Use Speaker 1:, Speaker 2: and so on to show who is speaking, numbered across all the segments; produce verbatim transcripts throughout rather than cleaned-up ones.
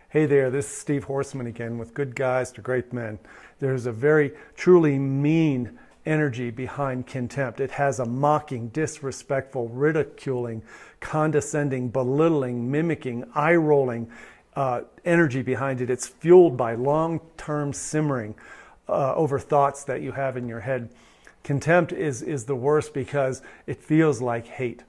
Speaker 1: Hey there, this is Steve Horseman again with Good Guys to Great Men. There's a very truly mean energy behind contempt. It has a mocking, disrespectful, ridiculing, condescending, belittling, mimicking, eye-rolling uh, energy behind it. It's fueled by long-term simmering uh, over thoughts that you have in your head. Contempt is, is the worst because it feels like hate.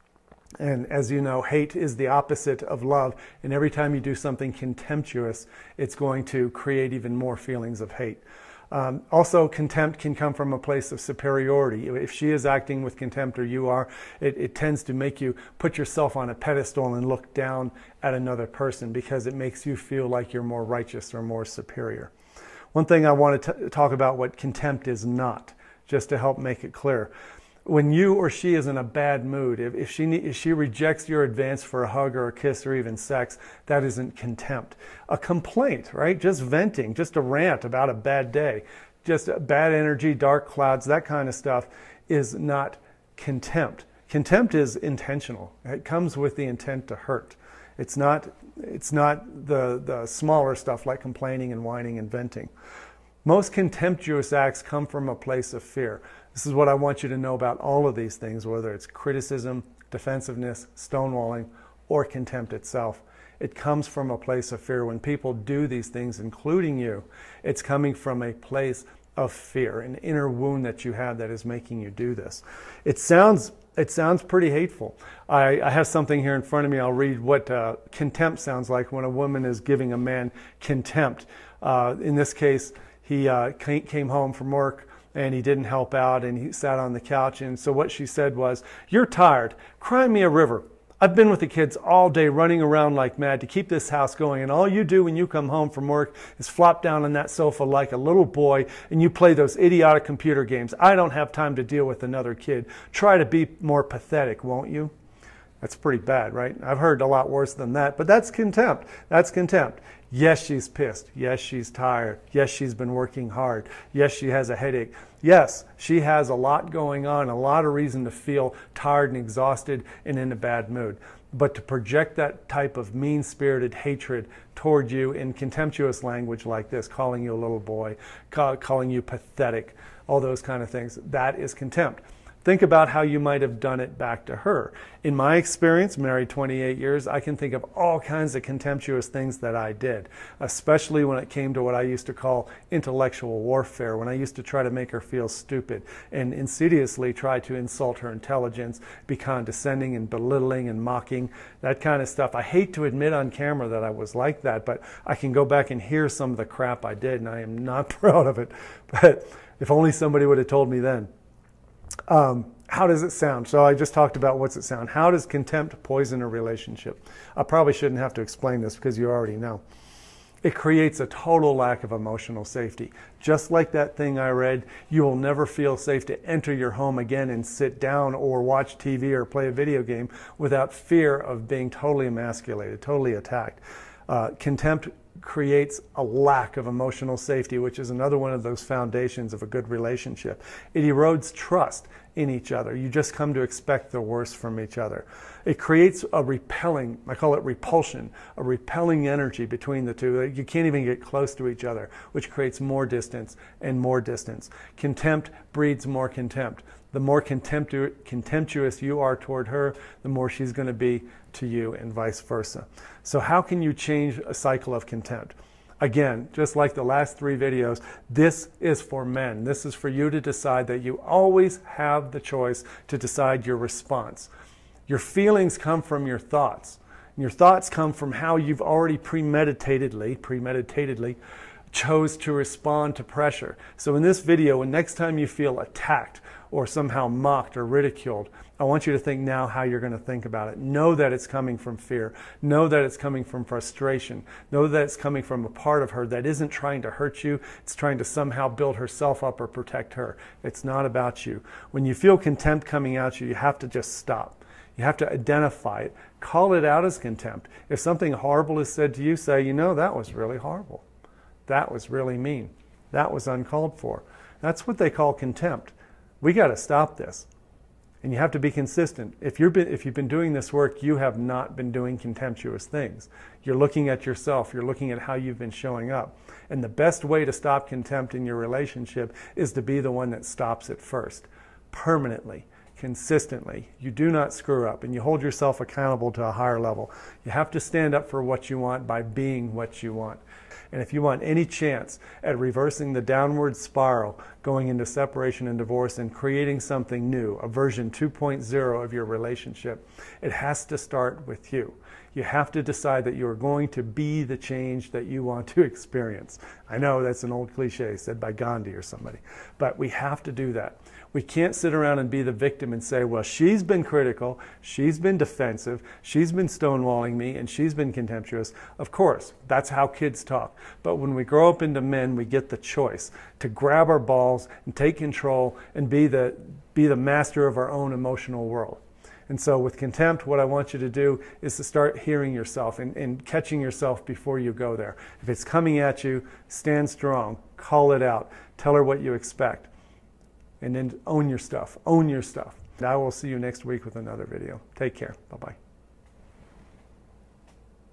Speaker 1: And as you know, hate is the opposite of love. And every time you do something contemptuous, it's going to create even more feelings of hate. Um, also, contempt can come from a place of superiority. If she is acting with contempt or you are, it, it tends to make you put yourself on a pedestal and look down at another person because it makes you feel like you're more righteous or more superior. One thing I want to talk about what contempt is not, just to help make it clear. When you or she is in a bad mood, if, if, she, if she rejects your advance for a hug or a kiss or even sex, that isn't contempt. A complaint, right? Just venting, just a rant about a bad day, just bad energy, dark clouds, that kind of stuff is not contempt. Contempt is intentional. It comes with the intent to hurt. It's not, it's not the, the smaller stuff like complaining and whining and venting. Most contemptuous acts come from a place of fear. This is what I want you to know about all of these things, whether it's criticism, defensiveness, stonewalling, or contempt itself. It comes from a place of fear. When people do these things, including you, it's coming from a place of fear, an inner wound that you have that is making you do this. It sounds, it sounds pretty hateful. I, I have something here in front of me. I'll read what uh, contempt sounds like when a woman is giving a man contempt. Uh, in this case, he uh, came home from work and he didn't help out and he sat on the couch. And so what she said was, "You're tired. Cry me a river. I've been with the kids all day running around like mad to keep this house going. And all you do when you come home from work is flop down on that sofa like a little boy and you play those idiotic computer games. I don't have time to deal with another kid. Try to be more pathetic, won't you?" That's pretty bad, right? I've heard a lot worse than that, but that's contempt. That's contempt. Yes, she's pissed. Yes, she's tired. Yes, she's been working hard. Yes, she has a headache. Yes, she has a lot going on, a lot of reason to feel tired and exhausted and in a bad mood. But to project that type of mean-spirited hatred toward you in contemptuous language like this, calling you a little boy, call, calling you pathetic, all those kind of things, that is contempt. Think about how you might have done it back to her. In my experience, married twenty-eight years, I can think of all kinds of contemptuous things that I did, especially when it came to what I used to call intellectual warfare, when I used to try to make her feel stupid and insidiously try to insult her intelligence, be condescending and belittling and mocking, that kind of stuff. I hate to admit on camera that I was like that, but I can go back and hear some of the crap I did, and I am not proud of it. But if only somebody would have told me then. Um, how does it sound? So I just talked about what's it sound. How does contempt poison a relationship? I probably shouldn't have to explain this because you already know. It creates a total lack of emotional safety. Just like that thing I read, you will never feel safe to enter your home again and sit down or watch T V or play a video game without fear of being totally emasculated, totally attacked. Uh, contempt creates a lack of emotional safety, which is another one of those foundations of a good relationship. It erodes trust in each other. You just come to expect the worst from each other. It creates a repelling, I call it repulsion, a repelling energy between the two. You can't even get close to each other, which creates more distance and more distance. Contempt breeds more contempt. The more contemptu- contemptuous you are toward her, the more she's going to be to you, and vice versa. So how can you change a cycle of contempt? Again, just like the last three videos, this is for men. This is for you to decide that you always have the choice to decide your response. Your feelings come from your thoughts. And your thoughts come from how you've already premeditatedly, premeditatedly chose to respond to pressure. So in this video, and next time you feel attacked or somehow mocked or ridiculed, I want you to think now how you're going to think about it. Know that it's coming from fear. Know that it's coming from frustration. Know that it's coming from a part of her that isn't trying to hurt you. It's trying to somehow build herself up or protect her. It's not about you. When you feel contempt coming at you, you have to just stop. You have to identify it. Call it out as contempt. If something horrible is said to you, say, you know, that was really horrible. That was really mean. That was uncalled for. That's what they call contempt. We got to stop this. And you have to be consistent. If, you're been, if you've been doing this work, you have not been doing contemptuous things. You're looking at yourself. You're looking at how you've been showing up. And the best way to stop contempt in your relationship is to be the one that stops it first, permanently, consistently. You do not screw up, and you hold yourself accountable to a higher level. You have to stand up for what you want by being what you want. And if you want any chance at reversing the downward spiral, going into separation and divorce and creating something new, a version two point oh of your relationship, it has to start with you. You have to decide that you're going to be the change that you want to experience. I know that's an old cliche said by Gandhi or somebody, but we have to do that. We can't sit around and be the victim and say, well, she's been critical, she's been defensive, she's been stonewalling me, and she's been contemptuous. Of course, that's how kids talk. But when we grow up into men, we get the choice to grab our balls and take control and be the, be the master of our own emotional world. And so with contempt, what I want you to do is to start hearing yourself and, and catching yourself before you go there. If it's coming at you, stand strong, call it out, tell her what you expect. And then own your stuff. Own your stuff. And I will see you next week with another video. Take care. Bye-bye.